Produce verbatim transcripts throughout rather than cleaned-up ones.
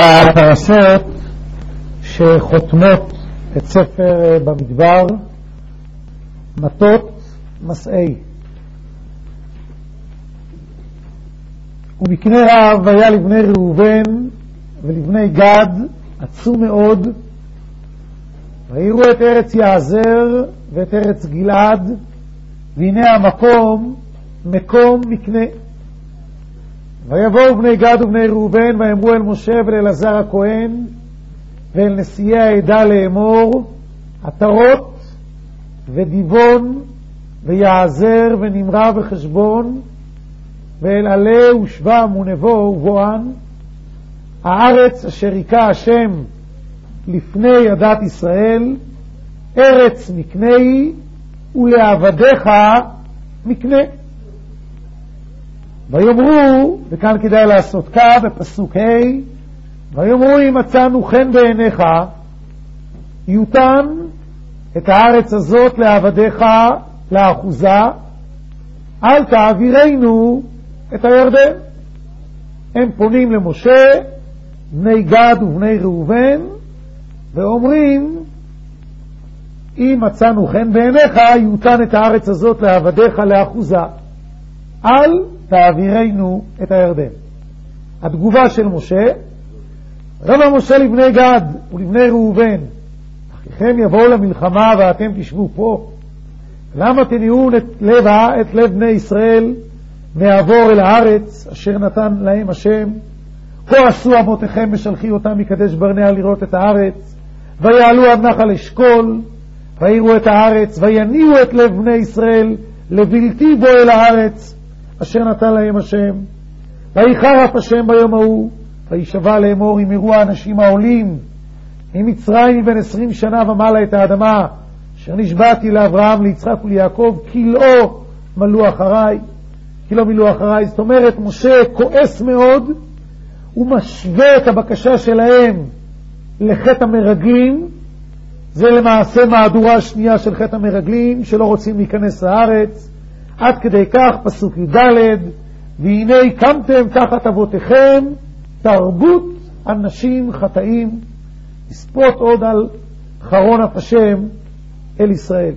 הפרשות שחותמות את ספר במדבר, מטות מסעי. ומקנה רב היה לבני ראובן ולבני גד עצום מאוד, ויראו את ארץ יעזר ואת ארץ גלעד, והנה המקום מקום מקנה. ויבואו בני גד ובני ראובן ויאמרו אל משה ולאלעזר הכהן ואל נשיאי העדה לאמור, עטרות ודיבון ויעזר ונמרה וחשבון ואל עלה ושבם ונבו ובואן, הארץ אשר היכה השם לפני עדת ישראל, ארץ מקנה היא ולעבדיך מקנה. ויאמרו, וכאן כדאי לעשות כה בפסוק ה', ויאמרו אם מצאנו חן בעיניך יותן את הארץ הזאת לעבדיך לאחוזה, אל תעבירנו את הירדן. הם פונים למשה בני גד ובני ראובן ואומרים אם מצאנו חן בעיניך יותן את הארץ הזאת לעבדיך לאחוזה, אל תעבירנו את הירדן. התגובה של משה, רב משה לבני גד ולבני ראובן, אחיכם יבואו למלחמה ואתם תשבו פה, למה תניעו את לב, את לב בני ישראל מעבור אל הארץ אשר נתן להם השם? כה עשו אבותיכם משלחי אותם מקדש ברנע לראות את הארץ, ויעלו עד נחל אשכול ויראו את הארץ, ויניעו את לב בני ישראל לבלתי בוא אל הארץ אשר נתן להם השם. ויחרף השם ביום ההוא, וישבע לאמור אם יראו האנשים העולים ממצרים מבין עשרים שנה ומעלה את האדמה אשר נשבעתי לאברהם ליצחק וליעקב, כי לא מלאו אחריי, כי לא מילאו אחריי. זאת אומרת, משה כועס מאוד, הוא משווה את הבקשה שלהם לחטא המרגלים. זה למעשה מהדורה השנייה של חטא המרגלים שלא רוצים להיכנס לארץ. עד כדי כך, פסוק י"ד, והנה קמתם תחת אבותיכם תרבות אנשים חטאים, לספוט עוד על חרון אף השם אל ישראל.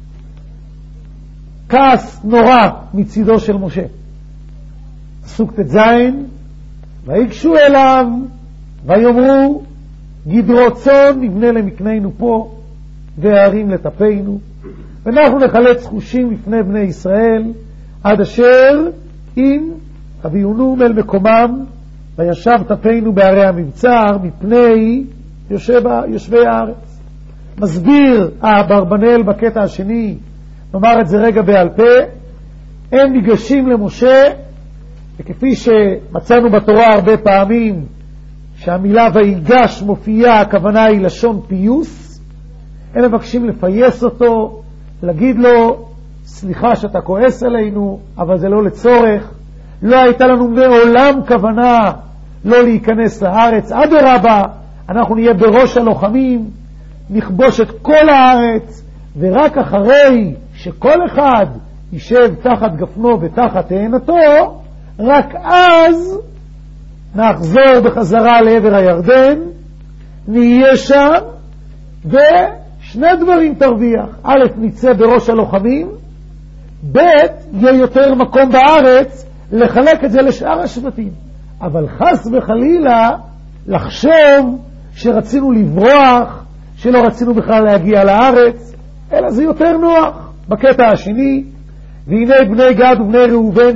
כעס נורא מצידו של משה. פסוק תז, ויגשו אליו ויאמרו גדרות צאן נבנה למקננו פה והרים לטפנו, ואנחנו נחלץ חושים לפני בני ישראל עד אשר אם הביאונום אל מקומם, וישב טפנו בערי המבצר מפני יושב, יושבי הארץ. מסביר האברבנאל בקטע השני, נאמר את זה רגע בעל פה, הם ניגשים למשה, וכפי שמצאנו בתורה הרבה פעמים שהמילה ויגש מופיעה, הכוונה היא לשון פיוס, הם מבקשים לפייס אותו, להגיד לו סליחה שאתה כועס עלינו, אבל זה לא לצורך, לא הייתה לנו מעולם כוונה לא להיכנס לארץ, אדרבה, אנחנו נהיה בראש הלוחמים, נכבוש את כל הארץ, ורק אחרי שכל אחד יישב תחת גפנו ותחת תאנתו, רק אז נחזור בחזרה לעבר הירדן, נהיה שם, ושני דברים תרוויח. א', ניצא בראש הלוחמים, ב', יהיה יותר מקום בארץ לחלק את זה לשאר השבטים. אבל חס וחלילה לחשוב שרצינו לברוח, שלא רצינו בכלל להגיע לארץ, אלא זה יותר נוח. בקטע השני, והנה בני גד ובני ראובן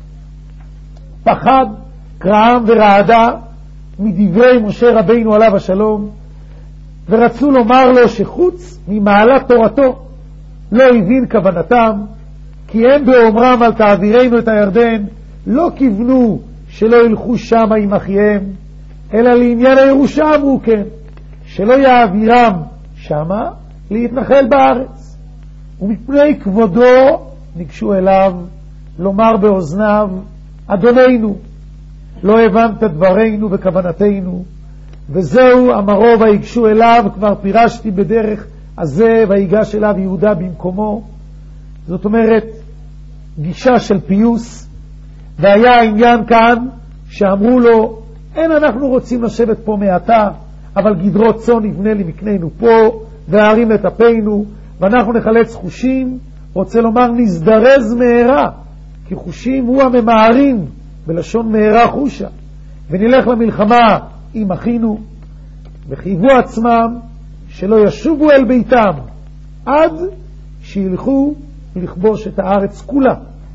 פחד, קרעם ורעדה מדברי משה רבינו עליו השלום, ורצו לומר לו שחוץ ממעלת תורתו לא הבין כוונתם, כי הם באומרם על תעבירנו את הירדן לא כיוונו שלא ילכו שמה עם אחיהם, אלא לעניין הירושה אמרו כן, שלא יעבירם שמה להתנחל בארץ. ומפני כבודו ניגשו אליו לומר באוזניו, אדוננו, לא הבנת דברינו וכוונתנו, וזהו אמרו ויגשו אליו, כבר פירשתי בדרך הזה, ויגש אליו יהודה במקומו. זאת אומרת, גישה של פיוס. והיה העניין כאן שאמרו לו, אין אנחנו רוצים לשבת פה מעתה, אבל גדרות צאן נבנה לי מקננו פה, והערים לטפנו, ואנחנו נחלץ חושים, רוצה לומר נזדרז מהרה, כי חושים הוא הממהרים, בלשון מהרה חושה, ונלך למלחמה עם אחינו, וחייבו עצמם שלא ישובו אל ביתם, עד שילכו לכבוש את הארץ כולה,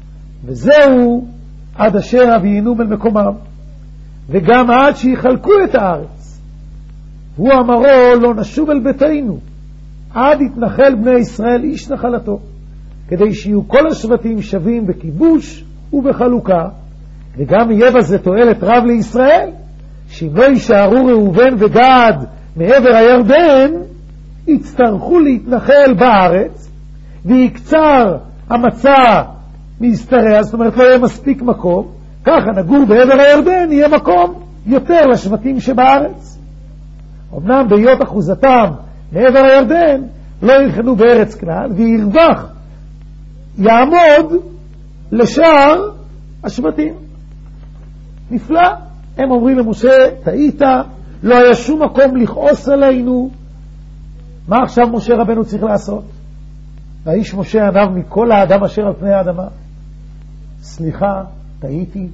וזהו עד אשר אביינום אל מקומם, וגם עד שיחלקו את הארץ. הוא אמרו לא נשוב אל ביתנו, עד יתנחל בני ישראל איש נחלתו, כדי שיהיו כל השבטים שווים בכיבוש ובחלוקה, וגם יהיה בזה תועלת רב לישראל, שאם לא יישארו ראובן וגד מעבר הירדן, יצטרכו להתנחל בארץ, ויקצר המצע מישתרע, זאת אומרת לא יהיה מספיק מקום, ככה נגור בעבר הירדן, יהיה מקום יותר לשבטים שבארץ. אמנם בהיות אחוזתם מעבר הירדן, לא ילחנו בארץ כלל, וירווח יעמוד לשאר השבטים. נפלא. הם אומרים למשה, טעית, לא היה שום מקום לכעוס עלינו. מה עכשיו משה רבנו צריך לעשות? והאיש משה עניו מכל האדם אשר על פני האדמה, סליחה, טעיתי.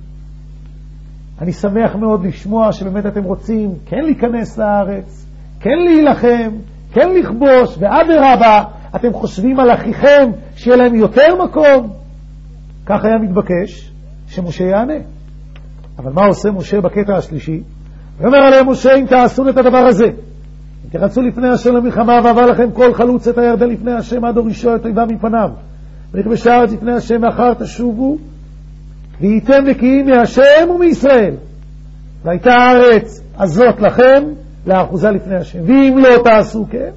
אני שמח מאוד לשמוע שבאמת אתם רוצים כן להיכנס לארץ, כן להילחם, כן לכבוש, ואדרבה, אתם חושבים על אחיכם שיהיה להם יותר מקום. כך היה מתבקש שמשה יענה. אבל מה עושה משה בקטע השלישי? ואומר עליהם משה, אם תעשון את הדבר הזה, אם תרצו לפני השם למלחמה, ועבר לכם כל חלוץ את הירדן לפני השם עד הורישו את אויבה מפניו, ונכבש הארץ לפני השם, מאחר תשובו והייתם נקיים מהשם ומישראל, והייתה הארץ הזאת לכם לאחוזה לפני השם. ואם לא תעשו כן,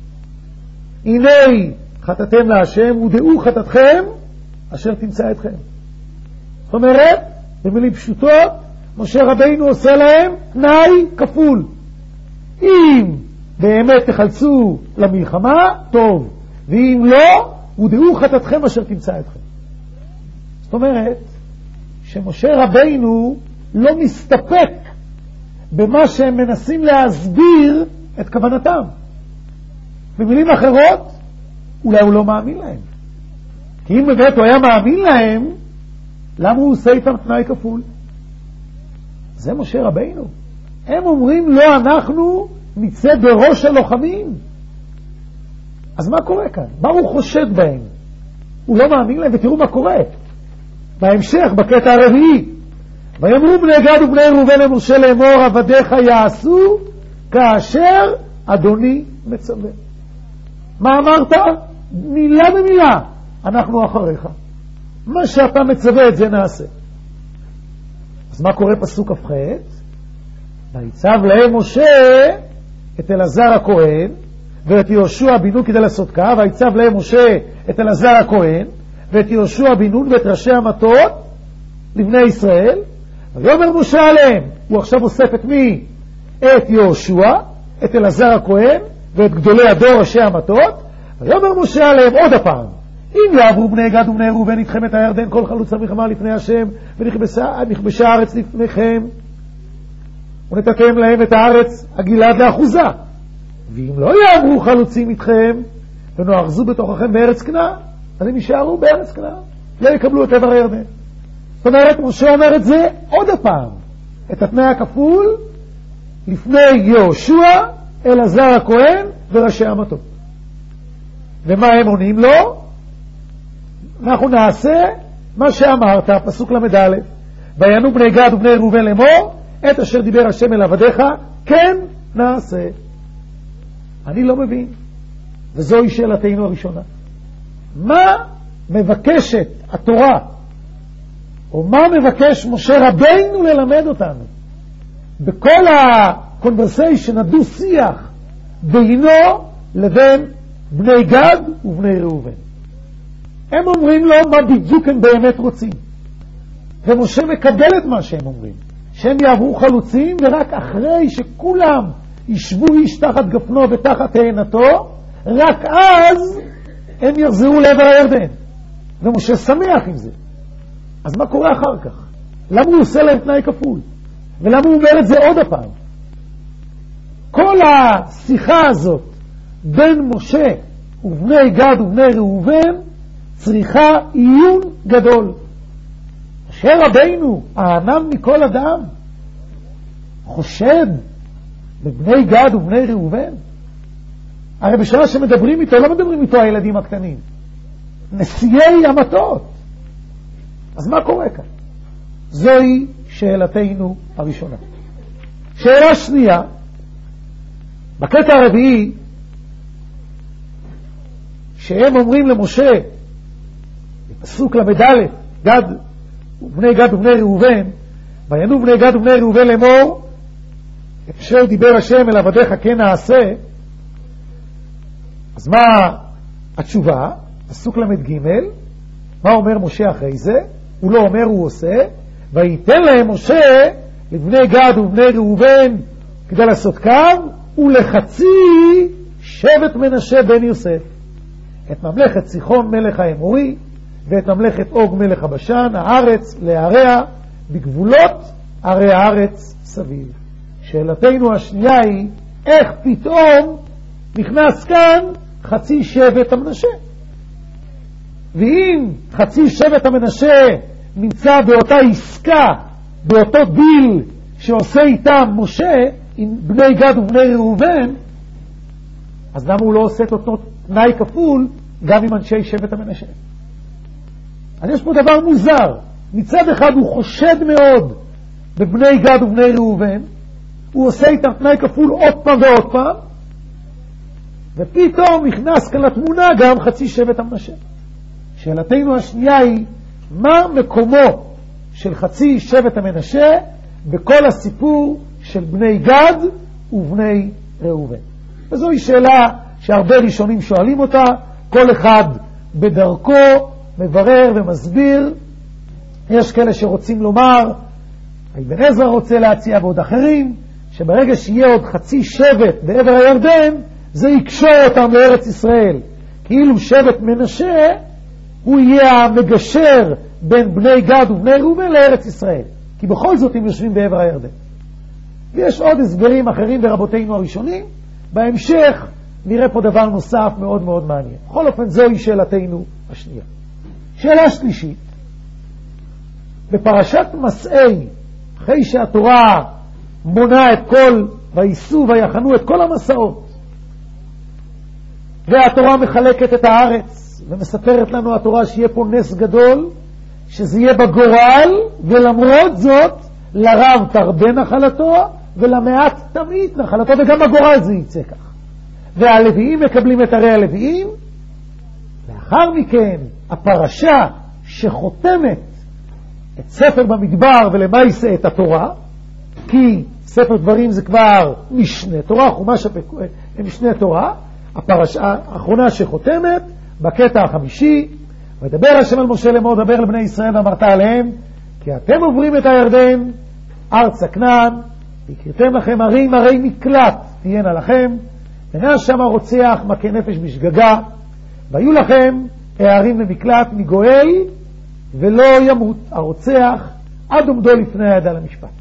הנה חטאתם להשם, ודעו חטאתכם אשר תמצא אתכם. זאת אומרת, במילים פשוטות, משה רבינו עושה להם תנאי כפול. אם באמת תחלצו למלחמה, טוב, ואם לא, ודעו חטאתכם אשר תמצא אתכם. זאת אומרת, שמשה רבינו לא מסתפק במה שהם מנסים להסביר את כוונתם. במילים אחרות, אולי הוא לא מאמין להם. כי אם באמת הוא היה מאמין להם, למה הוא עושה איתם תנאי כפול? זה משה רבינו. הם אומרים לא, אנחנו נצא בראש הלוחמים. אז מה קורה כאן? מה הוא חושד בהם? הוא לא מאמין להם, ותראו מה קורה. בהמשך, בקטע הרביעי, ויאמרו בני גד ובני ראובן למשה לאמור, עבדיך יעשו כאשר אדוני מצווה. מה אמרת? מילה במילה, אנחנו אחריך. מה שאתה מצווה את זה נעשה. אז מה קורה פסוק כ"ח? ויצב להם משה את אלעזר הכהן ואת יהושע בן נון כדי לעשות כך, ויצב להם משה את אלעזר הכהן ואת יהושע בן נון ואת ראשי המטות לבני ישראל, ויאמר משה עליהם, הוא עכשיו אוסף את מי? את יהושע, את אלעזר הכהן ואת גדולי הדור ראשי המטות, ויאמר משה עליהם עוד הפעם, אם יעברו בני גד ובני ראובן איתכם את הירדן כל חלוץ למלחמה לפני השם, ונכבשה הארץ לפניכם, ונתתם להם את הארץ הגלעד לאחוזה, ואם לא יעברו חלוצים איתכם ונאחזו בתוככם בארץ כנען, אז הם יישארו בארץ כנען, לא יקבלו את עבר הירדן. זאת אומרת, משה אומר את זה עוד הפעם, את התנאי הכפול לפני יהושע, אלעזר הכהן וראשי המטות. ומה הם עונים לו? אנחנו נעשה מה שאמרת, פסוק למד א', ויענו בני גד ובני ראובן לאמור, את אשר דיבר השם אל עבדיך, כן נעשה. אני לא מבין, וזוהי שאלתנו הראשונה. מה מבקשת התורה, או מה מבקש משה רבינו ללמד אותנו? בכל הקונברסיישן, הדו שיח, בינו לבין בני גד ובני ראובן. הם אומרים לו מה בדיוק הם באמת רוצים. ומשה מקבל את מה שהם אומרים. שהם יעברו חלוצים, ורק אחרי שכולם ישבו איש תחת גפנו ותחת תאנתו, רק אז הם יחזרו לעבר הירדן. ומשה שמח עם זה. אז מה קורה אחר כך? למה הוא עושה להם תנאי כפול? ולמה הוא אומר את זה עוד הפעם? כל השיחה הזאת בין משה ובני גד ובני ראובן צריכה עיון גדול. משה רבינו, הענן מכל אדם, חושד בבני גד ובני ראובן? הרי בשעה שמדברים איתו, לא מדברים איתו הילדים הקטנים, נשיאי המטות. אז מה קורה כאן? זוהי שאלתנו הראשונה. שאלה שנייה, בקטע הרביעי, שהם אומרים למשה, בפסוק למד' גד ובני גד ובני ראובן, וינו בני גד ובני ראובן לאמור, את אשר דיבר השם אל עבדיך כן נעשה. אז מה התשובה? פסוק למד ג', מה אומר משה אחרי זה? הוא לא אומר, הוא עושה. ויתן להם משה לבני גד ובני ראובן כדי לעשות קו, ולחצי שבט מנשה בן יוסף, את ממלכת סיחון מלך האמורי ואת ממלכת אוג מלך הבשן, הארץ להריה בגבולות ערי הארץ סביב. שאלתנו השנייה היא, איך פתאום נכנס כאן חצי שבט המנשה? ואם חצי שבט המנשה נמצא באותה עסקה, באותו דיל שעושה איתם משה עם בני גד ובני ראובן, אז למה הוא לא עושה את אותו תנאי כפול גם עם אנשי שבט המנשה? אז יש פה דבר מוזר. מצד אחד הוא חושד מאוד בבני גד ובני ראובן, הוא עושה איתם תנאי כפול עוד פעם ועוד פעם, ופתאום נכנס כאן לתמונה גם חצי שבט המנשה. שאלתנו השנייה היא, מה מקומו של חצי שבט המנשה בכל הסיפור של בני גד ובני ראובן? וזוהי שאלה שהרבה ראשונים שואלים אותה, כל אחד בדרכו מברר ומסביר. יש כאלה שרוצים לומר, אבן עזרא רוצה להציע ועוד אחרים, שברגע שיהיה עוד חצי שבט בעבר הירדן, זה יקשור אותם לארץ ישראל. כאילו שבט מנשה הוא יהיה המגשר בין בני גד ובני ראובן לארץ ישראל. כי בכל זאת הם יושבים בעבר הירדן. ויש עוד הסברים אחרים ברבותינו הראשונים. בהמשך נראה פה דבר נוסף מאוד מאוד מעניין. בכל אופן זוהי שאלתנו השנייה. שאלה שלישית. בפרשת מסעי, אחרי שהתורה מונה את כל וייסעו ויחנו את כל המסעות, והתורה מחלקת את הארץ ומספרת לנו התורה שיהיה פה נס גדול, שזה יהיה בגורל, ולמרות זאת לרב תרבה נחלתו ולמעט תמיד נחלתו, וגם בגורל זה יצא כך. והלוויים מקבלים את הרי הלוויים. לאחר מכן הפרשה שחותמת את ספר במדבר ולמעשה את התורה, כי ספר דברים זה כבר משנה תורה, חומש משנה תורה. הפרשה האחרונה שחותמת בקטע החמישי, ודבר השם על משה לאמור, דבר לבני ישראל ואמרת עליהם, כי אתם עוברים את הירדן ארץ הכנען, והקריתם לכם ערים ערי מקלט תהיינה לכם, ונעש שם הרוצח מכה נפש בשגגה, והיו לכם הערים למקלט מגואל ולא ימות הרוצח עד עומדו לפני הידה למשפט.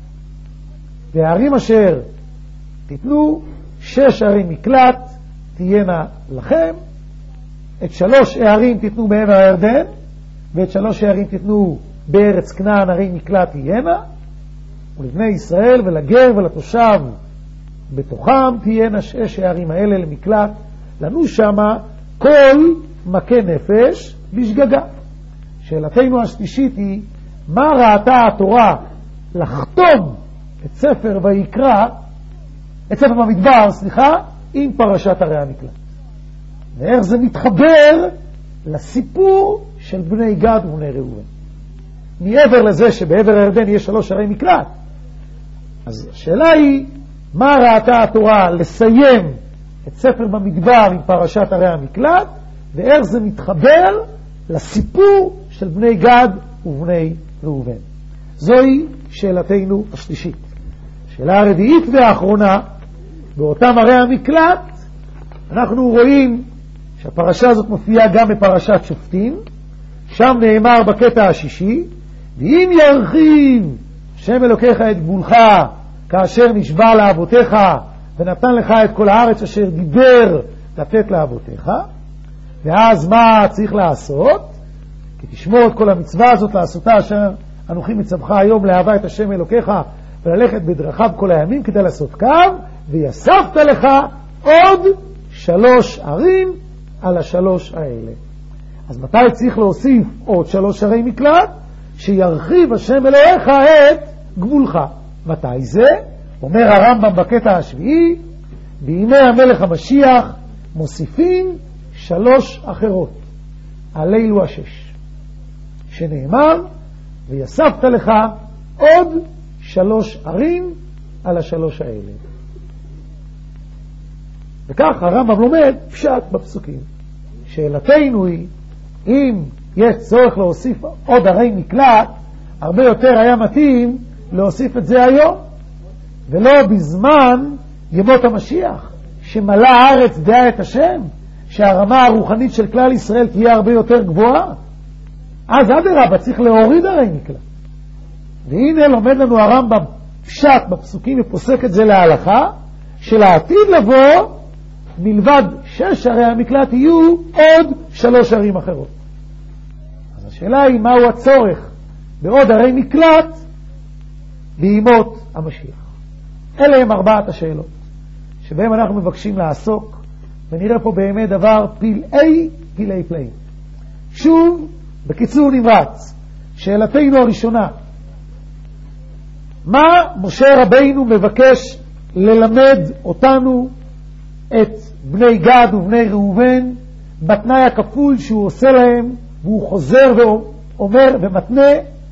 והערים אשר תיתנו שש ערי מקלט תהיינה לכם, את שלוש הערים תיתנו בעבר הירדן, ואת שלוש הערים תיתנו בארץ כנען ערי מקלט תהיינה, ולבני ישראל ולגר ולתושב בתוכם תהיינה שש הערים האלה למקלט, לנו שמה כל מכה נפש בשגגה. שאלתנו השלישית היא, מה ראתה התורה לחתום את ספר ויקרא, את ספר במדבר, סליחה, עם פרשת ערי המקלט? ואיך זה מתחבר לסיפור של בני גד ובני ראובן? מעבר לזה שבעבר הירדן יש שלוש ערי מקלט, אז השאלה היא, מה ראתה התורה לסיים את ספר במדבר עם פרשת ערי המקלט, ואיך זה מתחבר לסיפור של בני גד ובני ראובן? זוהי שאלתנו השלישית. שאלה הרביעית והאחרונה, באותם ערי המקלט אנחנו רואים שהפרשה הזאת מופיעה גם בפרשת שופטים, שם נאמר בקטע השישי, ואם ירחיב השם אלוקיך את גבולך כאשר נשבע לאבותיך ונתן לך את כל הארץ אשר דיבר לתת לאבותיך. ואז מה צריך לעשות? כי תשמור את כל המצווה הזאת לעשותה אשר אנוכי מצווך היום לאהבה את השם אלוקיך וללכת בדרכיו כל הימים כדי לעשות קו, ויספת לך עוד שלוש ערים על השלוש האלה. אז מתי צריך להוסיף עוד שלוש ערי מקלט? שירחיב השם אלוהיך את גבולך. מתי זה? אומר הרמב"ם בקטע השביעי, בימי המלך המשיח מוסיפים שלוש אחרות על אלו השש, שנאמר ויספת לך עוד שלוש ערים על השלוש האלה. וכך הרמב"ם לומד פשט בפסוקים. שאלתנו היא, אם יש צורך להוסיף עוד ערי מקלט, הרבה יותר היה מתאים להוסיף את זה היום, ולא בזמן ימות המשיח, שמלא הארץ דעה את השם, שהרמה הרוחנית של כלל ישראל תהיה הרבה יותר גבוהה. אז אדרבה, צריך להוריד ערי מקלט. והנה לומד לנו הרמב"ם פשט בפסוקים ופוסק את זה להלכה, שלעתיד לבוא, מלבד שש ערי המקלט יהיו עוד שלוש ערים אחרות. אז השאלה היא מהו הצורך בעוד ערי מקלט בימות המשיח. אלה הם ארבעת השאלות שבהם אנחנו מבקשים לעסוק, ונראה פה באמת דבר פלאי פלאי פלאים. שוב, בקיצור נמרץ, שאלתנו הראשונה, מה משה רבינו מבקש ללמד אותנו את בני גד ובני ראובן בתנאי הכפול שהוא עושה להם, והוא חוזר ואומר ומתנה?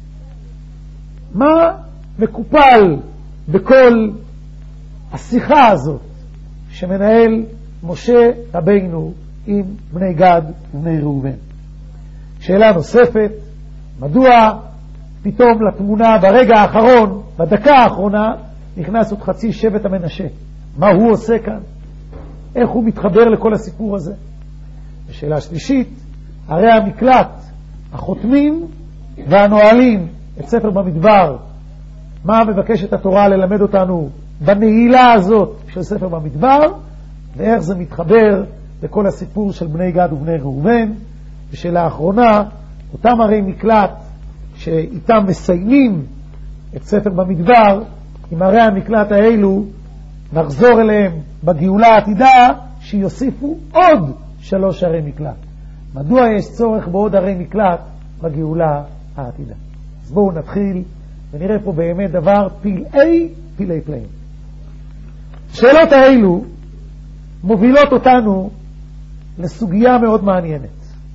מה מקופל בכל השיחה הזאת שמנהל משה רבינו עם בני גד ובני ראובן? שאלה נוספת, מדוע פתאום לתמונה ברגע האחרון, בדקה האחרונה, נכנס עוד חצי שבט המנשה? מה הוא עושה כאן? איך הוא מתחבר לכל הסיפור הזה? ושאלה שלישית, ערי המקלט, החותמים והנועלים את ספר במדבר, מה מבקשת התורה ללמד אותנו בנעילה הזאת של ספר במדבר, ואיך זה מתחבר לכל הסיפור של בני גד ובני ראובן? ושאלה האחרונה, אותם ערי מקלט שאיתם מסיימים את ספר במדבר, עם ערי המקלט האלו נחזור אליהם בגאולה העתידה, שיוסיפו עוד שלוש ערי מקלט. מדוע יש צורך בעוד ערי מקלט בגאולה העתידה? אז בואו נתחיל ונראה פה באמת דבר פלאי פלאי פלאים. השאלות האלו מובילות אותנו לסוגיה מאוד מעניינת,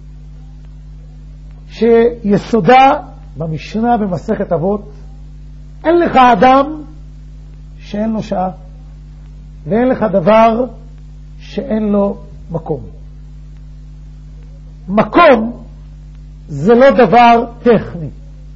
שיסודה במשנה במסכת אבות. אין לך אדם שאין לו שעה, ואין לך דבר שאין לו מקום. מקום זה לא דבר טכני.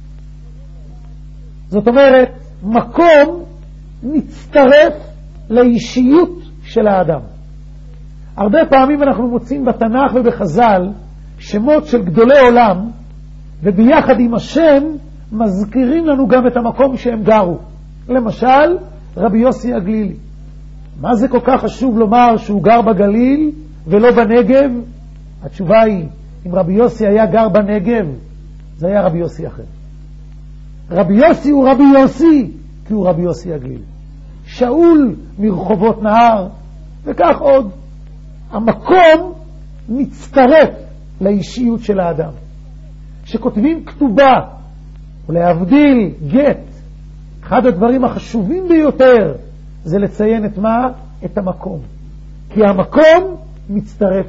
זאת אומרת, מקום מצטרף לאישיות של האדם. הרבה פעמים אנחנו מוצאים בתנ"ך ובחז"ל שמות של גדולי עולם, וביחד עם השם מזכירים לנו גם את המקום שהם גרו. למשל, רבי יוסי הגלילי. מה זה כל כך חשוב לומר שהוא גר בגליל ולא בנגב? התשובה היא, אם רבי יוסי היה גר בנגב, זה היה רבי יוסי אחר. רבי יוסי הוא רבי יוסי, כי הוא רבי יוסי הגלילי. שאול מרחובות נהר, וכך עוד. המקום מצטרף לאישיות של האדם. שכותבים כתובה, ולהבדיל גט, אחד הדברים החשובים ביותר זה לציין את מה? את המקום. כי המקום מצטרף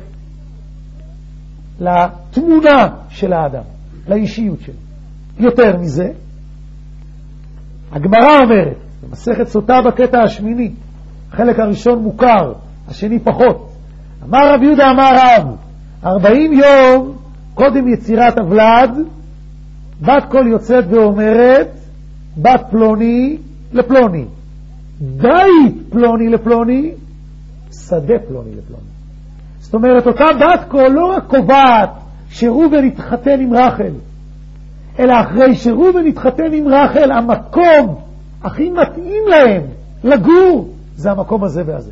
לתמונה של האדם, לאישיות שלו. יותר מזה, הגמרא אומרת, במסכת סוטה בקטע השמיני, החלק הראשון מוכר, השני פחות. אמר רב יהודה אמר רב, ארבעים יום קודם יצירת הוולד, בת קול יוצאת ואומרת, בת פלוני לפלוני, בית פלוני לפלוני, שדה פלוני לפלוני. זאת אומרת, אותה בת קול לא רק קובעת שראובן התחתן עם רחל, אלא אחרי שראובן התחתן עם רחל, המקום הכי מתאים להם לגור זה המקום הזה והזה.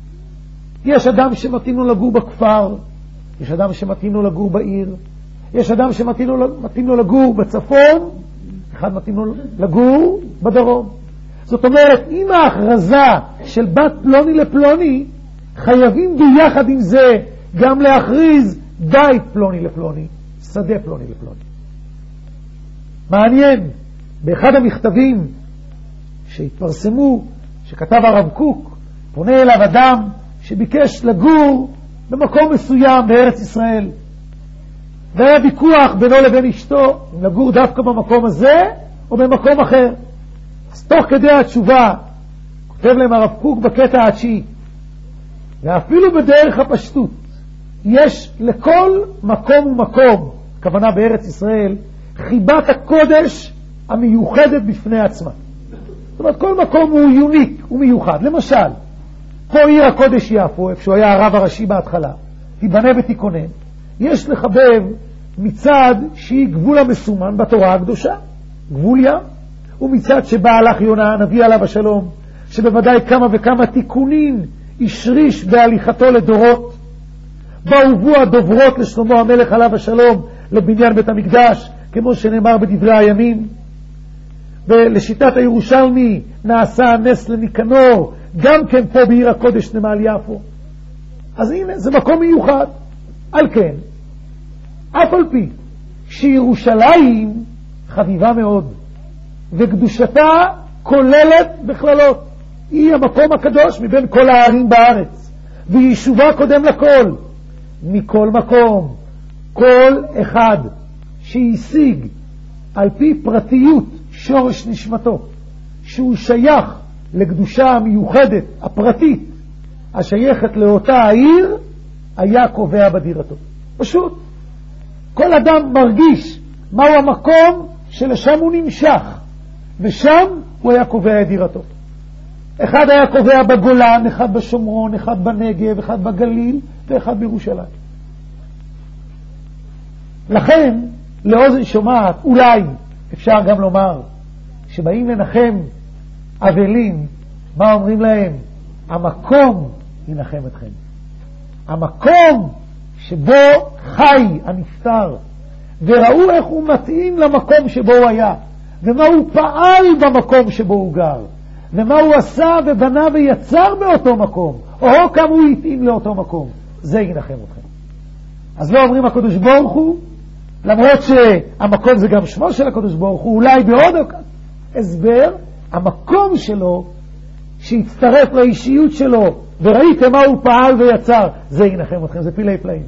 יש אדם שמתאים לו לגור בכפר, יש אדם שמתאים לו לגור בעיר, יש אדם שמתאים לו, מתאים לו לגור בצפון, אחד מתאים לו לגור בדרום. זאת אומרת, אם ההכרזה של בת פלוני לפלוני, חייבים ביחד עם זה גם להכריז בית פלוני לפלוני, שדה פלוני לפלוני. מעניין, באחד המכתבים שהתפרסמו, שכתב הרב קוק, פונה אליו אדם שביקש לגור במקום מסוים בארץ ישראל. והיה ויכוח בינו לבין אשתו, אם לגור דווקא במקום הזה או במקום אחר. אז תוך כדי התשובה, כותב להם הרב קוק בקטע התשיעי, ואפילו בדרך הפשטות, יש לכל מקום ומקום, הכוונה בארץ ישראל, חיבת הקודש המיוחדת בפני עצמה. זאת אומרת, כל מקום הוא יוניק, הוא מיוחד. למשל, פה עיר הקודש יפו, איפה שהוא היה הרב הראשי בהתחלה, תיבנה ותיכונן, יש לחבב מצד שהיא גבול המסומן בתורה הקדושה, גבול ים, ומצד שבה הלך יונה הנביא עליו השלום, שבוודאי כמה וכמה תיקונים השריש בהליכתו לדורות, באו בו הדוברות לשלמה המלך עליו השלום לבניין בית המקדש, כמו שנאמר בדברי הימים, ולשיטת הירושלמי נעשה הנס לניקנור, גם כן פה בעיר הקודש נמל יפו. אז הנה, זה מקום מיוחד. על כן, אף על פי שירושלים חביבה מאוד, וקדושתה כוללת בכללות, היא המקום הקדוש מבין כל הערים בארץ, ויישובה קודם לכל. מכל מקום, כל אחד שהשיג על פי פרטיות שורש נשמתו, שהוא שייך לקדושה המיוחדת, הפרטית, השייכת לאותה העיר, היה קובע בדירתו. פשוט. כל אדם מרגיש מהו המקום שלשם הוא נמשך, ושם הוא היה קובע את דירתו. אחד היה קובע בגולן, אחד בשומרון, אחד בנגב, אחד בגליל, ואחד בירושלים. לכן, לאוזן שומעת, אולי אפשר גם לומר, שבאים לנחם אבלים, מה אומרים להם? המקום ינחם אתכם. המקום שבו חי הנפטר, וראו איך הוא מתאים למקום שבו הוא היה, ומה הוא פעל במקום שבו הוא גר, ומה הוא עשה ובנה ויצר באותו מקום, או כמה הוא התאים לאותו מקום. זה ינחם אתכם. אז לא אומרים הקדוש ברוך הוא, למרות שהמקום זה גם שמו של הקדוש ברוך הוא, אולי בעוד הסבר, המקום שלו שהצטרף לאישיות שלו, וראיתם מה הוא פעל ויצר, זה ינחם אתכם, זה פילי פלאים.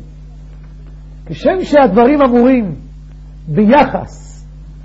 כשם שהדברים אמורים ביחס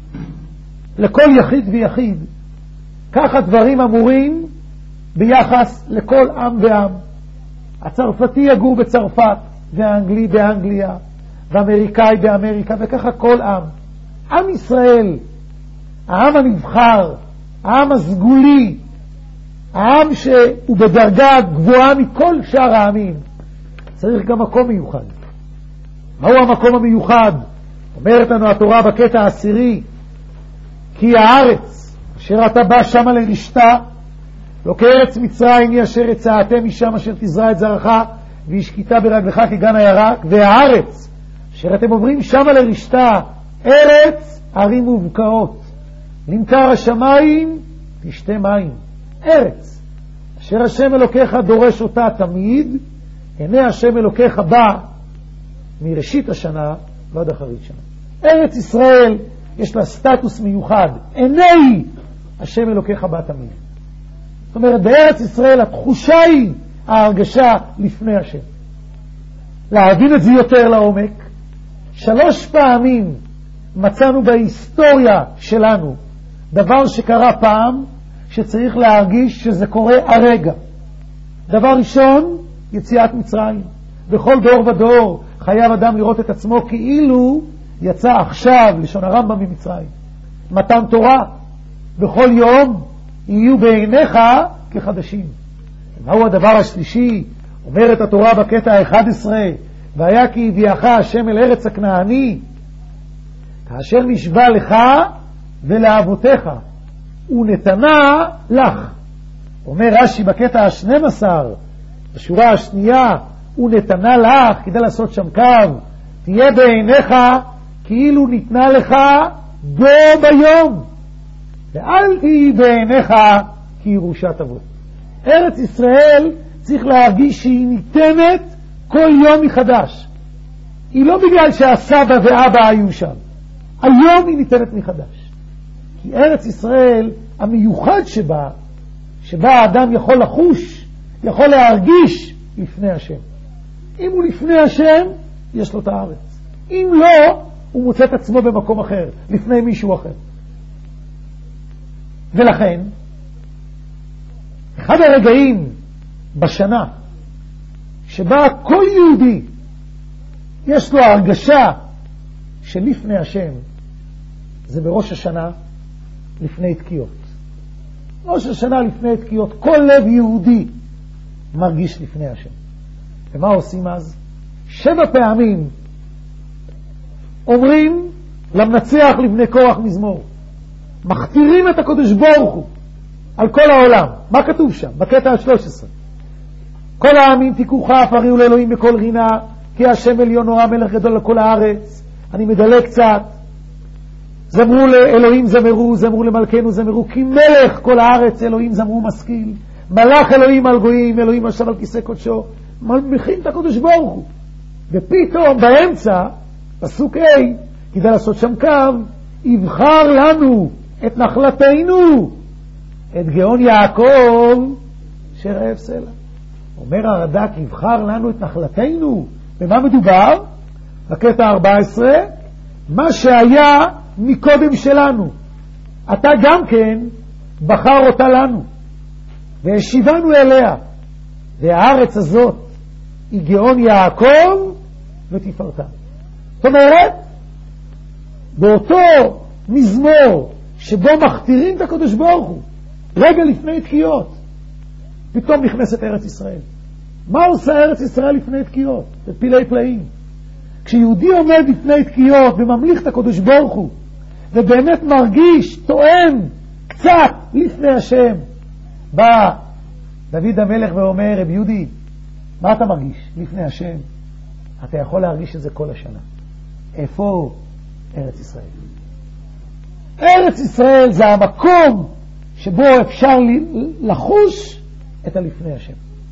לכל יחיד ויחיד, כך הדברים אמורים ביחס לכל עם ועם. הצרפתי יגור בצרפת, והאנגלי באנגליה, ואמריקאי באמריקה, וככה כל עם. עם ישראל, העם הנבחר, העם הסגולי, העם שהוא בדרגה גבוהה מכל שאר העמים, צריך גם מקום מיוחד. מהו המקום המיוחד? אומרת לנו התורה בקטע העשירי, כי הארץ אשר אתה בא שמה לרשתה, לא כארץ מצרים היא אשר יצאתם משם אשר תזרע את זרעך והשקיטה ברגלך כגן הירק, והארץ אשר אתם עוברים שמה לרשתה, ארץ ערים ובקעות, נמכר השמיים תשתה מים. ארץ אשר השם אלוקיך דורש אותה תמיד, עיני השם אלוקיך בא מראשית השנה ועד אחרית שנה. ארץ ישראל יש לה סטטוס מיוחד, עיני השם אלוקיך בא תמיד. זאת אומרת, בארץ ישראל התחושה היא ההרגשה לפני השם. להבין את זה יותר לעומק, שלוש פעמים מצאנו בהיסטוריה שלנו דבר שקרה פעם שצריך להרגיש שזה קורה הרגע. דבר ראשון, יציאת מצרים. בכל דור ודור חייב אדם לראות את עצמו כאילו יצא עכשיו, לשון הרמב"ם, ממצרים. מתן תורה, בכל יום יהיו בעיניך כחדשים. מהו הדבר השלישי? אומרת התורה בקטע ה-אחד עשר, והיה כי הביאך השם אל ארץ הכנעני, כאשר נשבע לך ולאבותיך, ונתנה לך. אומר רש"י בקטע ה-שנים עשר, בשורה השנייה, ונתנה לך, כדי לעשות שם קו, תהיה בעיניך כאילו ניתנה לך בו ביום, ואל תהי בעיניך כירושת אבות. ארץ ישראל צריך להרגיש שהיא ניתנת כל יום מחדש. היא לא בגלל שהסבא ואבא היו שם, היום היא ניתנת מחדש. כי ארץ ישראל המיוחד שבה, שבה האדם יכול לחוש, יכול להרגיש לפני השם. אם הוא לפני השם, יש לו את הארץ. אם לא, הוא מוצא את עצמו במקום אחר, לפני מישהו אחר. ולכן, אחד הרגעים בשנה שבה כל יהודי יש לו הרגשה שלפני השם, זה בראש השנה לפני תקיעות. ראש השנה לפני תקיעות, כל לב יהודי מרגיש לפני השם. ומה עושים אז? שבע פעמים אומרים למנצח לבני קורח מזמור, מכתירים את הקדוש ברוך הוא על כל העולם. מה כתוב שם? בקטע ה-שלוש עשרה. כל העמים תיקוך הפריעו לאלוהים בכל רינה, כי השם עליון נורא מלך גדול לכל הארץ. אני מדלג קצת. זמרו לאלוהים זמרו, זמרו למלכנו זמרו, כי מלך כל הארץ אלוהים זמרו משכיל. מלך אלוהים על גויים, אלוהים ישב על כיסא קודשו. מלמיכים את הקדוש ברוך הוא. ופתאום באמצע, פסוק ה', כדי לעשות שם קו, יבחר לנו את נחלתנו, את גאון יעקב שרעב סלע. אומר הרד"ק, יבחר לנו את נחלתנו. במה מדובר? בקטע ארבע עשרה, מה שהיה מקודם שלנו, אתה גם כן בחר אותה לנו והשיבנו אליה, והארץ הזאת היא גאון יעקב ותפארתה. זאת אומרת, באותו מזמור שבו מכתירים את הקדוש ברוך הוא רגע לפני תקיעות, פתאום נכנסת ארץ ישראל. מה עושה ארץ ישראל לפני תקיעות? זה פילי פלאים. כשיהודי עומד לפני תקיעות וממליך את הקדוש ברוך הוא ובאמת מרגיש, טוען קצת לפני השם, בא דוד המלך ואומר, רב יהודי, מה אתה מרגיש לפני השם? אתה יכול להרגיש את זה כל השנה. איפה? ארץ ישראל. ארץ ישראל זה המקום שבו אפשר לחוש את הלפני השם.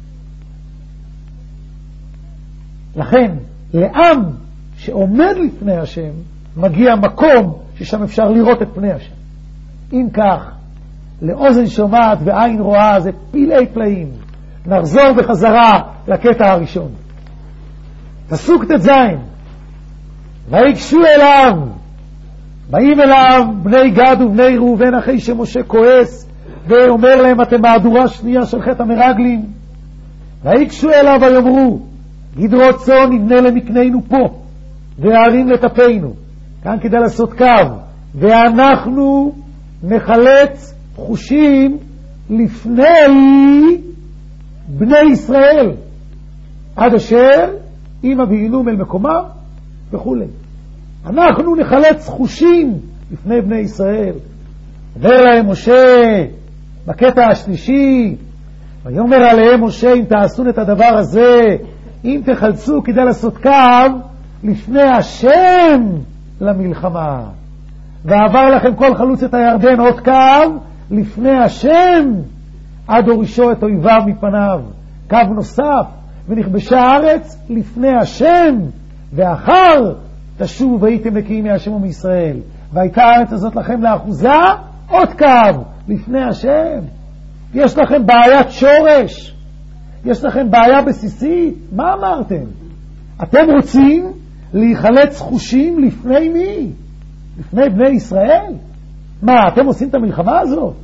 לכן, לעם שעומד לפני השם, מגיע מקום ששם אפשר לראות את פני השם. אם כך, לאוזן שומעת ועין רואה, זה פילי פלאים. נחזור בחזרה לקטע הראשון. פסוק ת' ויקשו אליו, באים אליו בני גד ובני ראובן אחרי שמשה כועס ואומר להם, אתם מהדורה שנייה של חטא המרגלים. ויקשו אליו ויאמרו, גדרות צאן נבנה למקנינו פה והערים לטפנו. כאן כדאי לעשות קו, ואנחנו נחלץ חושים לפני בני ישראל עד אשר אם הבהילום אל מקומה וכו'. אנחנו נחלץ חושים לפני בני ישראל. אומר להם משה בקטע השלישי, ויאמר עליהם משה, אם תעשו את הדבר הזה, אם תחלצו כדי לעשות קו לפני השם למלחמה, ועבר לכם כל חלוץ את הירדן, עוד קו לפני השם עד הורישו את אויביו מפניו, קו נוסף, ונכבשה הארץ לפני השם, ואחר תשובו והייתם נקיים מהשם ומישראל, והייתה הארץ הזאת לכם לאחוזה, עוד קו לפני השם. יש לכם בעיית שורש, יש לכם בעיה בסיסית. מה אמרתם? אתם רוצים להיחלץ חושים לפני מי? לפני בני ישראל? מה, אתם עושים את המלחמה הזאת?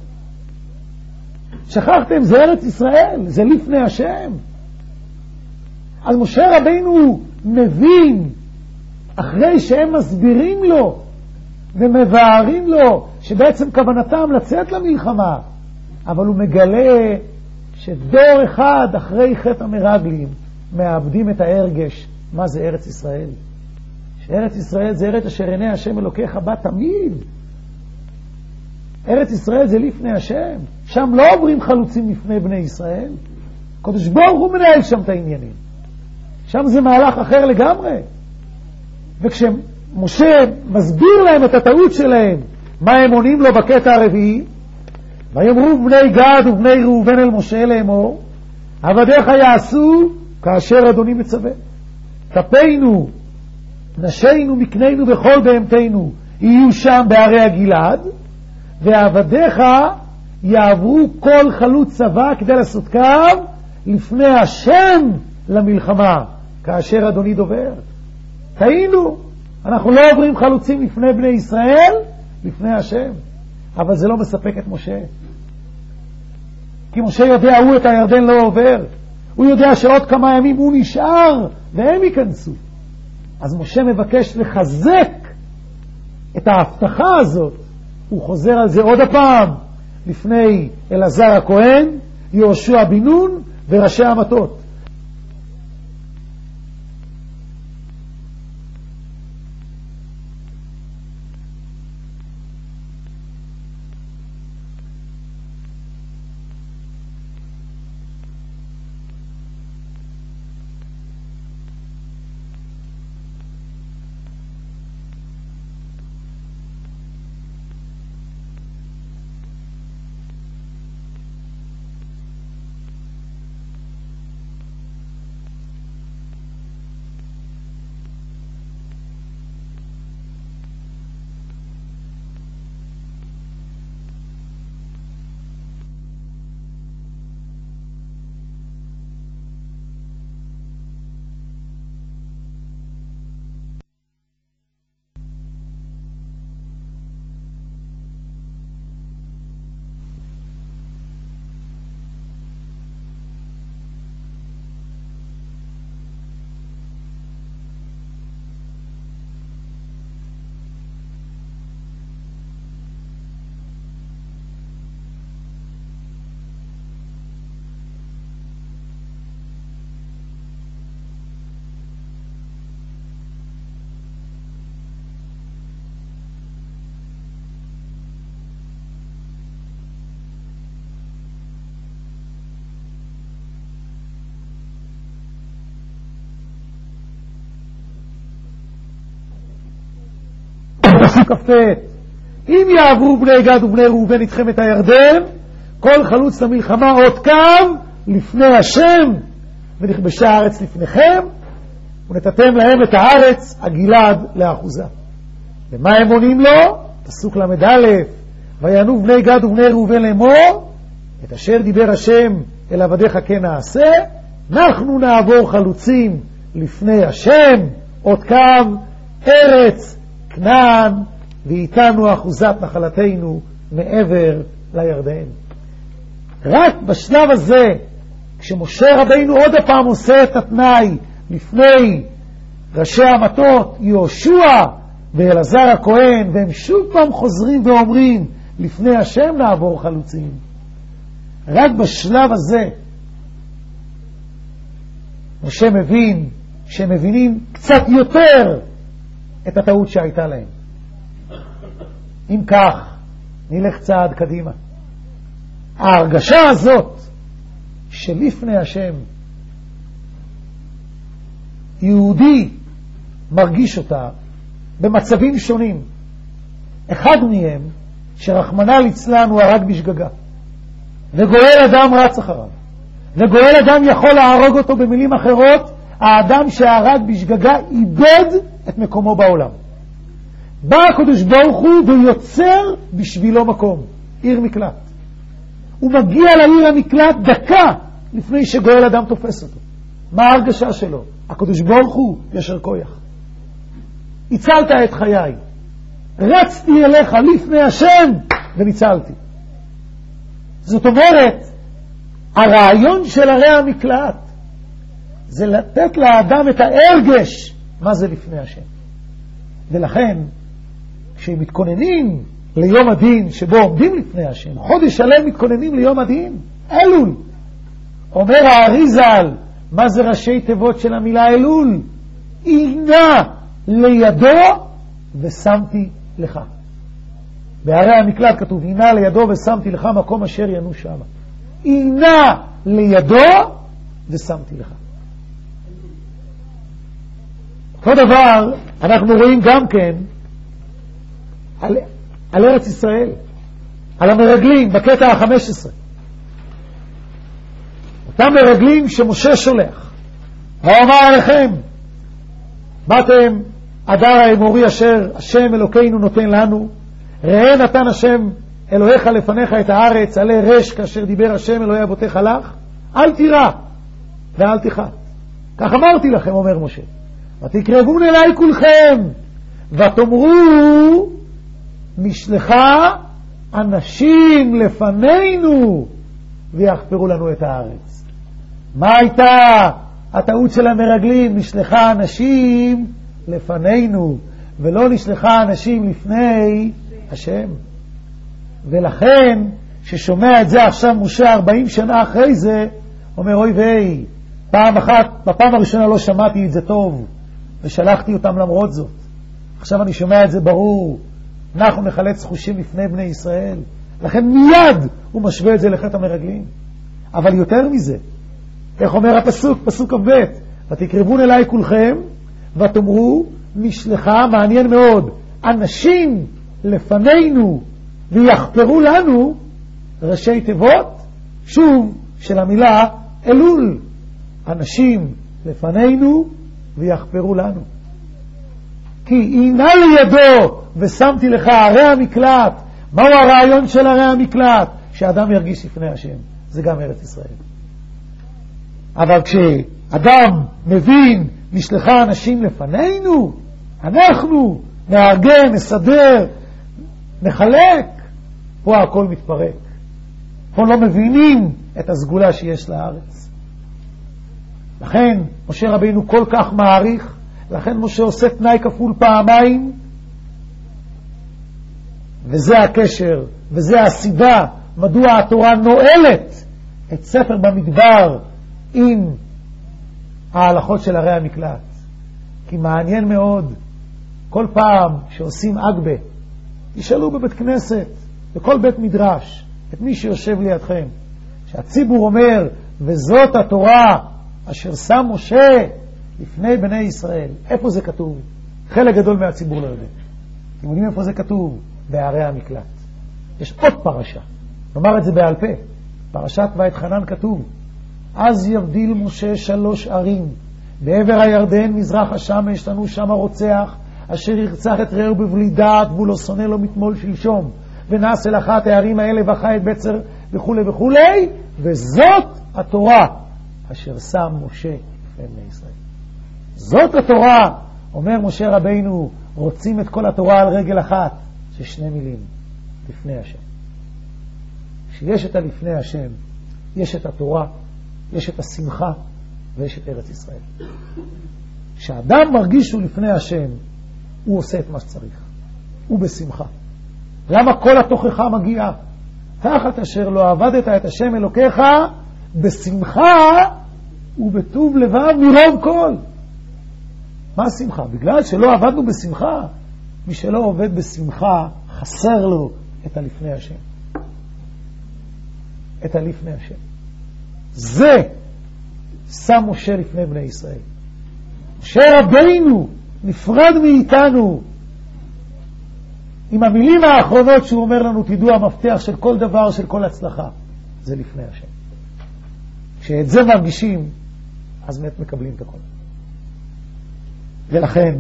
שכחתם, זה ארץ ישראל, זה לפני השם. אז משה רבינו מבין, אחרי שהם מסבירים לו ומבארים לו שבעצם כוונתם לצאת למלחמה, אבל הוא מגלה שדור אחד אחרי חטא המרגלים מאבדים את ההרגש מה זה ארץ ישראל, שארץ ישראל זה ארץ אשר עיני השם אלוקיך בה תמיד. ארץ ישראל זה לפני השם. שם לא עוברים חלוצים לפני בני ישראל. הקדוש ברוך הוא מנהל שם את העניינים. שם זה מהלך אחר לגמרי. וכשמשה מסביר להם את הטעות שלהם, מה הם עונים לו בקטע הרביעי, ויאמרו בני גד ובני ראובן אל משה לאמור, עבדיך יעשו כאשר אדוני מצווה. כפינו, נשינו, מקנינו וכל בהמתנו יהיו שם בערי הגלעד, ועבדיך יעברו כל חלוץ צבא כדי לעשות קו לפני השם למלחמה, כאשר אדוני דובר. טעינו, אנחנו לא עוברים חלוצים לפני בני ישראל, לפני השם. אבל זה לא מספק את משה. כי משה יודע, הוא את הירדן לא עובר. הוא יודע שעוד כמה ימים הוא נשאר, והם ייכנסו. אז משה מבקש לחזק את ההבטחה הזאת. הוא חוזר על זה עוד הפעם, לפני אלעזר הכהן, יהושע בן נון וראשי המטות. פסוק כ"ט, אם יעברו בני גד ובני ראובן איתכם את הירדן, כל חלוץ למלחמה עוד קו לפני השם, ונכבשה הארץ לפניכם, ונתתם להם את הארץ הגלעד לאחוזה. ומה הם עונים לו? פסוק למד א', ויענו בני גד ובני ראובן לאמור, את אשר דיבר השם אל עבדיך כן נעשה, אנחנו נעבור חלוצים לפני השם, עוד קו ארץ כנען, ואיתנו אחוזת נחלתנו מעבר לירדן. רק בשלב הזה, כשמשה רבינו עוד הפעם עושה את התנאי לפני ראשי המטות, יהושע ואלעזר הכהן, והם שוב פעם חוזרים ואומרים, לפני השם נעבור חלוצים. רק בשלב הזה, משה מבין שהם מבינים קצת יותר את הטעות שהייתה להם. אם כך, נלך צעד קדימה. ההרגשה הזאת שלפני השם יהודי מרגיש אותה במצבים שונים. אחד מהם שרחמנא ליצלן הוא הרג בשגגה, וגואל אדם רץ אחריו, וגואל אדם יכול להרוג אותו. במילים אחרות, האדם שהרג בשגגה איבד את מקומו בעולם. בא הקדוש ברוך הוא ויוצר בשבילו מקום, עיר מקלט. הוא מגיע לעיר המקלט דקה לפני שגואל אדם תופס אותו. מה ההרגשה שלו? הקדוש ברוך הוא ישר כוח, הצלת את חיי, רצתי אליך לפני השם וניצלתי. זאת אומרת, הרעיון של ערי המקלט זה לתת לאדם את ההרגש מה זה לפני השם. ולכן כשהם מתכוננים ליום הדין שבו עומדים לפני השם, חודש שלם מתכוננים ליום הדין, אלול. אומר האריזל, מה זה ראשי תיבות של המילה אלול? עינה לידו ושמתי לך. בערי המקלט כתוב, הנה לידו ושמתי לך מקום אשר ינו שמה. הנה לידו ושמתי לך. אותו דבר אנחנו רואים גם כן על, על ארץ ישראל, על המרגלים בקטע ה-חמש עשרה. אותם מרגלים שמשה שולח, ואומר עליכם, באתם אדר האמורי אשר השם אלוקינו נותן לנו, ראה נתן השם אלוהיך לפניך את הארץ, עלי רש כאשר דיבר השם אלוהי אבותיך לך, אל תירא ואל תחת. כך אמרתי לכם, אומר משה, ותקרבון אליי כולכם ותאמרו נשלחה אנשים לפנינו ויחפרו לנו את הארץ. מה הייתה הטעות של המרגלים? נשלחה אנשים לפנינו ולא נשלחה אנשים לפני השם. ולכן ששומע את זה עכשיו משה ארבעים שנה אחרי זה, אומר אוי ואי, פעם אחת, בפעם הראשונה לא שמעתי את זה טוב ושלחתי אותם למרות זאת. עכשיו אני שומע את זה ברור, אנחנו נחלץ חושים לפני בני ישראל. לכן מיד הוא משווה את זה לחטא המרגלים. אבל יותר מזה, איך אומר הפסוק, פסוק כ"ב, ותקרבון אליי כולכם ותאמרו נשלחה, מעניין מאוד, אנשים לפנינו ויחפרו לנו, ראשי תיבות שוב של המילה אלול, אנשים לפנינו ויחפרו לנו. כי הנה לידו ושמתי לך ערי המקלט. מהו הרעיון של ערי המקלט? שאדם ירגיש לפני השם. זה גם ארץ ישראל. אבל כשאדם מבין נשלחה אנשים לפנינו, אנחנו נארגן, נסדר, נחלק, פה הכל מתפרק. פה לא מבינים את הסגולה שיש לארץ. לכן משה רבינו כל כך מעריך, לכן משה עושה תנאי כפול פעמיים, וזה הקשר, וזה הסיבה מדוע התורה נועלת את ספר במדבר עם ההלכות של ערי המקלט. כי מעניין מאוד, כל פעם שעושים אגבה, ישאלו בבית כנסת, בכל בית מדרש, את מי שיושב לידכם, שהציבור אומר, וזאת התורה אשר שם משה לפני בני ישראל. איפה זה כתוב? חלק גדול מהציבור לא יודע. אתם יודעים איפה זה כתוב? בערי המקלט. יש עוד פרשה, נאמר את זה בעל פה, פרשת ואת חנן כתוב, אז יבדיל משה שלוש ערים, בעבר הירדן מזרח השמש, לנו שם הרוצח, אשר ירצח את רעהו בבלי דעת, והוא לא שונא לו מתמול שלשום, ונעשה אחת הערים האלה וחי את בצר וכו' וכו', וזאת התורה אשר שם משה לפני בני ישראל. זאת התורה, אומר משה רבינו, רוצים את כל התורה על רגל אחת, ששני מילים, לפני השם. כשיש את הלפני השם, יש את התורה, יש את השמחה, ויש את ארץ ישראל. כשאדם מרגיש שהוא לפני השם, הוא עושה את מה שצריך. הוא בשמחה. למה כל התוכחה מגיעה? תחת אשר לא עבדת את השם אלוקיך, בשמחה ובטוב לבב מרוב כל. מה השמחה? בגלל שלא עבדנו בשמחה, מי שלא עובד בשמחה, חסר לו את הלפני השם. את הלפני השם. זה שם משה לפני בני ישראל. משה רבינו נפרד מאיתנו עם המילים האחרונות שהוא אומר לנו, תדעו המפתח של כל דבר, של כל הצלחה, זה לפני השם. כשאת זה מרגישים, אז באמת מקבלים את הכל. ולכן,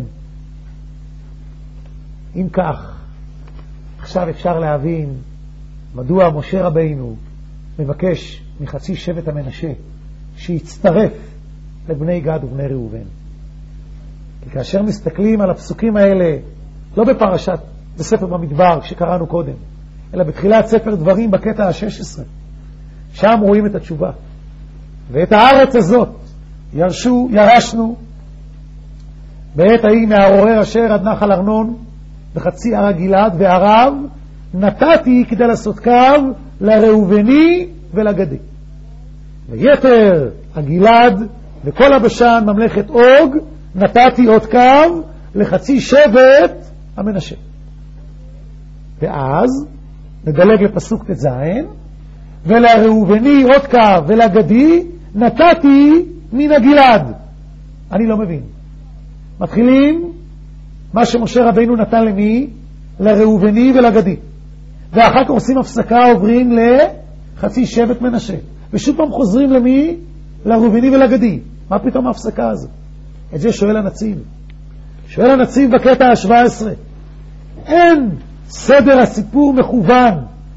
אם כך, עכשיו אפשר להבין מדוע משה רבינו מבקש מחצי שבט המנשה שיצטרף לבני גד ובני ראובן. כי כאשר מסתכלים על הפסוקים האלה, לא בפרשת, בספר במדבר שקראנו קודם, אלא בתחילת ספר דברים בקטע ה-שש עשרה, שם רואים את התשובה. ואת הארץ הזאת ירשו, ירשנו בעת ההיא מהעורר אשר עד נחל ארנון בחצי הר הגלעד והערב נתתי כדי לעשות קו לראובני ולגדי. ויתר הגלעד וכל הבשן ממלכת אוג נתתי עוד קו לחצי שבט המנשה. ואז נדלג לפסוק תז, ולראובני עוד קו ולגדי נתתי מן הגלעד. אני לא מבין. מתחילים מה שמשה רבינו נתן למי? לראובני ולגדי. ואחר כך עושים הפסקה, עוברים לחצי שבט מנשה. ושוב פעם חוזרים למי? לראובני ולגדי. מה פתאום ההפסקה הזו? את זה שואל הנציב. שואל הנציב בקטע ה-שבע עשרה. אין סדר הסיפור מכוון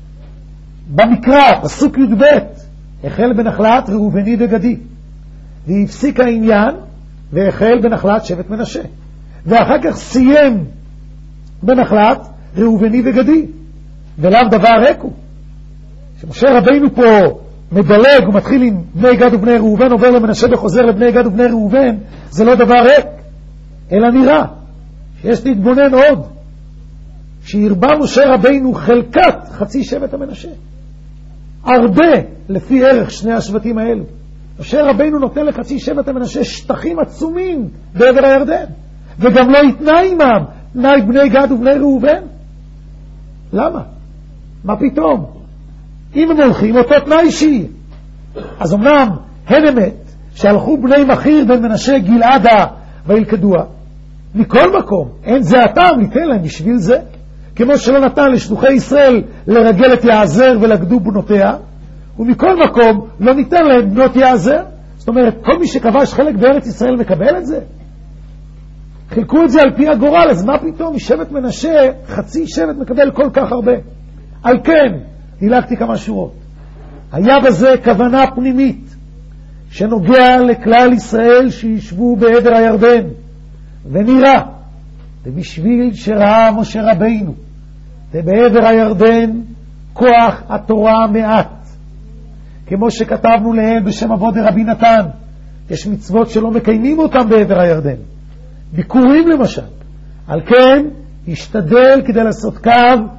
במקרא, פסוק י' ב', החל בנחלת ראובני וגדי. והפסיק העניין והחל בנחלת שבט מנשה. ואחר כך סיים בנחלת ראובני וגדי. ולאו דבר ריקו. שמשה רבינו פה מדלג ומתחיל עם בני גד ובני ראובן, עובר למנשה וחוזר לבני גד ובני ראובן, זה לא דבר ריק, אלא נראה שיש להתבונן עוד, שירבה משה רבינו חלקת חצי שבט המנשה. הרבה לפי ערך שני השבטים האלו. משה רבינו נותן לחצי שבט המנשה שטחים עצומים בעבר הירדן, וגם לא התנה עמם תנאי בני גד ובני ראובן. למה? מה פתאום? אם הם הולכים אותו תנאי שיהיה. אז אמנם הן אמת שהלכו בני מחיר בן מנשה גלעדה וילכדוה, מכל מקום אין זה הטעם ניתן להם בשביל זה, כמו שלא נתן לשלוחי ישראל לרגל את יעזר ולגדו בנותיה, ומכל מקום לא ניתן להם בנות יעזר. זאת אומרת, כל מי שכבש חלק בארץ ישראל מקבל את זה. חילקו את זה על פי הגורל, אז מה פתאום משבט מנשה חצי שבט מקבל כל כך הרבה? על כן דילגתי כמה שורות. היה בזה כוונה פנימית שנוגע לכלל ישראל שישבו בעבר הירדן, ונראה ובשביל שראה משה רבינו ובעבר הירדן כוח התורה מעט, כמו שכתבנו להם בשם אבות רבי נתן, יש מצוות שלא מקיימים אותם בעבר הירדן, ביקורים למשל. על כן השתדל כדי לעשות קו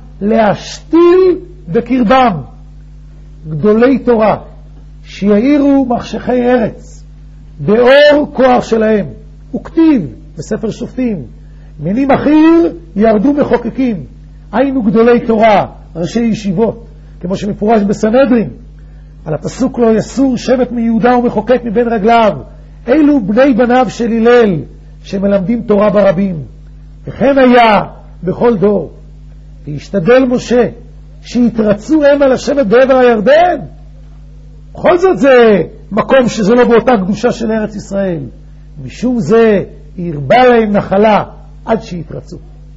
להשתיל בקרבם גדולי תורה שיעירו מחשכי ארץ באור כוח שלהם. וכתיב בספר שופטים, מני מחיר ירדו מחוקקים, היינו גדולי תורה, ראשי ישיבות, כמו שמפורש בסנהדרין על הפסוק לא יסור שבט מיהודה ומחוקק מבין רגליו, אלו בני בניו של הלל שמלמדים תורה ברבים. וכן היה בכל דור. והשתדל משה שיתרצו הם על השבט בעבר הירדן. בכל זאת זה מקום שזה לא באותה קדושה של ארץ ישראל, משום זה ירבה להם נחלה עד שיתרצו.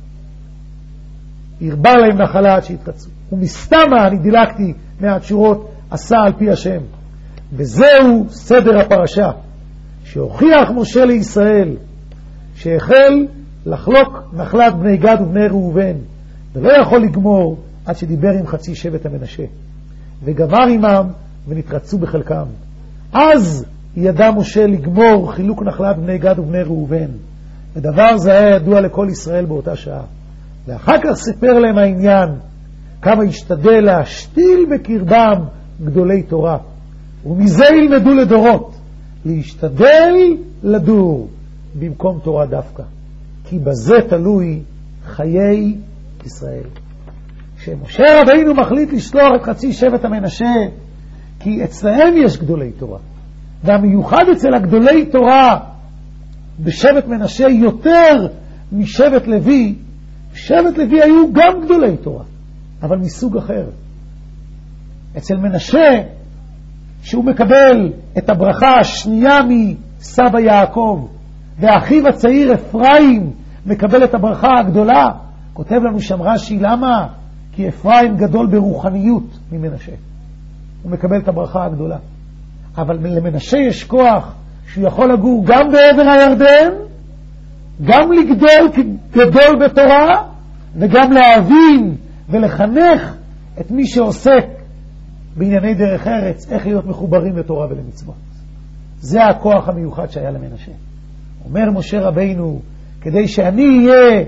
ירבה להם נחלה עד שיתרצו. ומסתמה, אני דילגתי מעט שורות, עשה על פי השם. וזהו סדר הפרשה שהוכיח משה לישראל שהחל לחלוק נחלת בני גד ובני ראובן, ולא יכול לגמור עד שדיבר עם חצי שבט המנשה וגבר עמם ונתרצו בחלקם. אז ידע משה לגמור חילוק נחלת בני גד ובני ראובן, ודבר זה היה ידוע לכל ישראל באותה שעה. ואחר כך סיפר להם העניין כמה השתדל להשתיל בקרבם גדולי תורה, ומזה ילמדו לדורות להשתדל לדור במקום תורה דווקא, כי בזה תלוי חיי ישראל. כשמשה רבינו מחליט לשלוח את חצי שבט המנשה, כי אצלהם יש גדולי תורה, והמיוחד אצל הגדולי תורה בשבט מנשה יותר משבט לוי. שבט לוי היו גם גדולי תורה, אבל מסוג אחר. אצל מנשה, שהוא מקבל את הברכה השנייה מסבא יעקב, ואחיו הצעיר אפרים מקבל את הברכה הגדולה, כותב לנו שם רש"י, למה? כי אפרים גדול ברוחניות ממנשה, הוא מקבל את הברכה הגדולה. אבל למנשה יש כוח שהוא יכול לגור גם בעבר הירדן, גם לגדול גדול בתורה, וגם להבין ולחנך את מי שעוסק בענייני דרך ארץ, איך להיות מחוברים לתורה ולמצוות. זה הכוח המיוחד שהיה למנשה. אומר משה רבינו, כדי שאני אהיה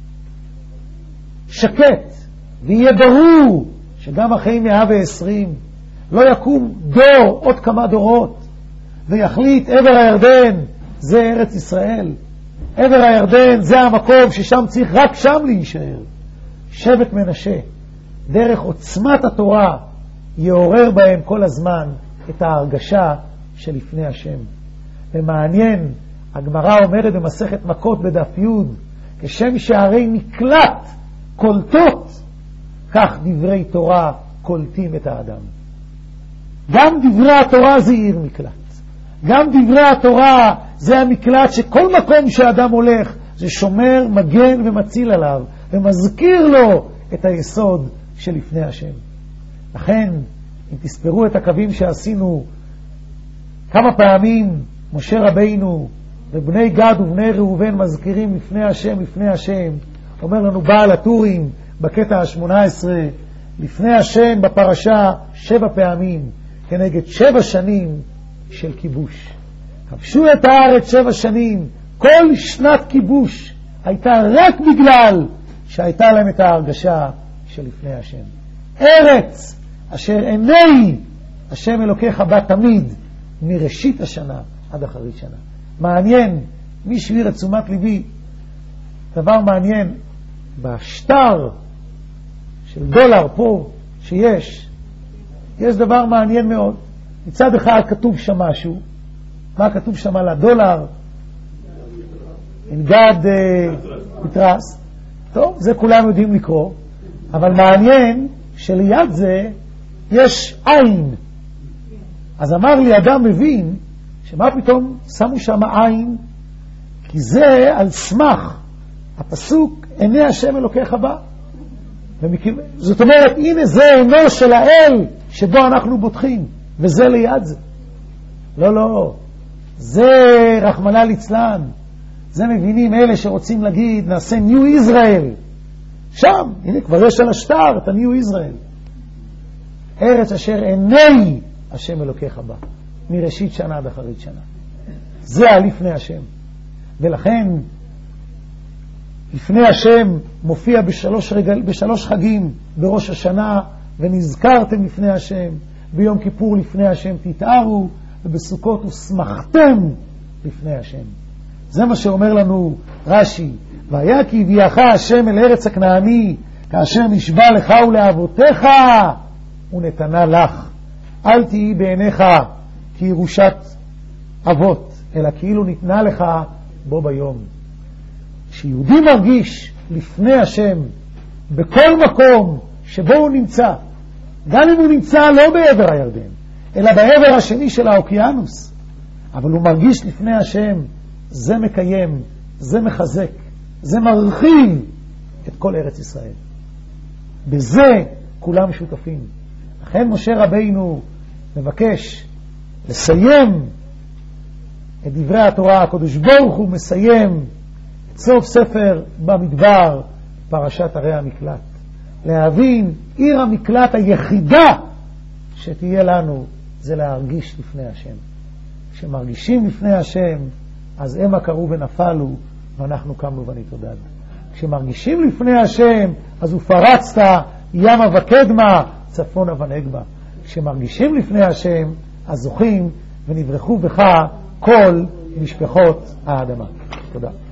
שקט ויהיה ברור שגם אחרי מאה ועשרים לא יקום דור עוד כמה דורות ויחליט עבר הירדן זה ארץ ישראל, עבר הירדן זה המקום ששם צריך רק שם להישאר. שבט מנשה, דרך עוצמת התורה, יעורר בהם כל הזמן את ההרגשה שלפני השם. ומעניין, הגמרא אומרת במסכת מכות בדף י', כשם שערי מקלט קולטות, כך דברי תורה קולטים את האדם. גם דברי התורה זה עיר מקלט. גם דברי התורה זה המקלט שכל מקום שאדם הולך זה שומר, מגן ומציל עליו ומזכיר לו את היסוד שלפני השם. לכן, אם תספרו את הקווים שעשינו, כמה פעמים משה רבינו ובני גד ובני ראובן מזכירים לפני השם, לפני השם, אומר לנו בעל הטורים בקטע ה-שמונה עשרה, לפני השם בפרשה שבע פעמים, כנגד שבע שנים של כיבוש. כבשו את הארץ שבע שנים, כל שנת כיבוש הייתה רק בגלל שהייתה להם את ההרגשה שלפני השם. ארץ אשר עיני השם אלוקיך בה תמיד, מראשית השנה עד אחרית שנה. מעניין, מי שוויר את תשומת ליבי, דבר מעניין, בשטר של דולר פה שיש, יש דבר מעניין מאוד. מצד אחד כתוב שם משהו, מה כתוב שם על הדולר? In God we trust. טוב, זה כולם יודעים לקרוא, אבל מעניין שליד זה יש עין. אז אמר לי אדם מבין שמה פתאום שמו שם עין, כי זה על סמך הפסוק עיני השם אלוקיך בה. זאת אומרת, הנה זה עינו של האל שבו אנחנו בוטחים, וזה ליד זה. לא, לא, זה רחמנא ליצלן. זה מבינים אלה שרוצים להגיד נעשה ניו ישראל. שם, הנה כבר יש על השטר את הניו ישראל. ארץ אשר עיני השם אלוקיך בה, מראשית שנה עד אחרית שנה. זה לפני השם. ולכן לפני השם מופיע בשלוש, רגל, בשלוש חגים בראש השנה, ונזכרתם לפני השם, ביום כיפור לפני השם תתארו, ובסוכות ושמחתם לפני השם. זה מה שאומר לנו רש"י, והיה כי הביאך השם אל ארץ הכנעני, כאשר נשבע לך ולאבותיך, ונתנה לך. אל תהי בעיניך כירושת אבות, אלא כאילו ניתנה לך בו ביום. שיהודי מרגיש לפני השם בכל מקום שבו הוא נמצא, גם אם הוא נמצא לא בעבר הירדן, אלא בעבר השני של האוקיינוס, אבל הוא מרגיש לפני השם, זה מקיים, זה מחזק, זה מרחיב את כל ארץ ישראל. בזה כולם שותפים. לכן משה רבינו מבקש לסיים את דברי התורה. הקדוש ברוך הוא מסיים את סוף ספר במדבר, פרשת ערי המקלט. להבין, עיר המקלט היחידה שתהיה לנו זה להרגיש לפני השם. כשמרגישים לפני השם, אז המה קראו ונפלו, ואנחנו קמנו ונתעודד. כשמרגישים לפני השם, אז ופרצת ימה וקדמה, צפונה ונגבה. כשמרגישים לפני השם, אז זוכים ונברחו בך כל משפחות האדמה. תודה.